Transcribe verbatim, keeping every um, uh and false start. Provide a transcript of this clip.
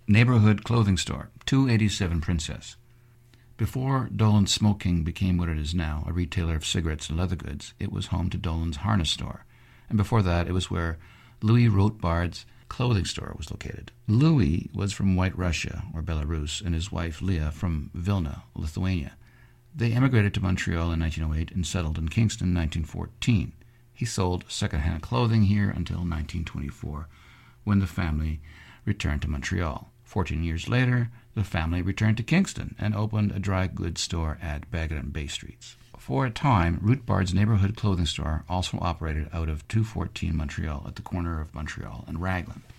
Neighborhood clothing store, two eighty-seven Princess. Before Dolan's Smoking became what it is now, a retailer of cigarettes and leather goods, it was home to Dolan's Harness Store. And before that, it was where Louis Rothbard's clothing store was located. Louis was from White Russia, or Belarus, and his wife Leah from Vilna, Lithuania. They emigrated to Montreal in nineteen oh eight and settled in Kingston in nineteen fourteen. He sold second-hand clothing here until nineteen twenty-four, when the family returned to Montreal. Fourteen years later, the family returned to Kingston and opened a dry goods store at Bagot and Bay Streets. For a time, Rothbard's neighborhood clothing store also operated out of two fourteen Montreal at the corner of Montreal and Raglan.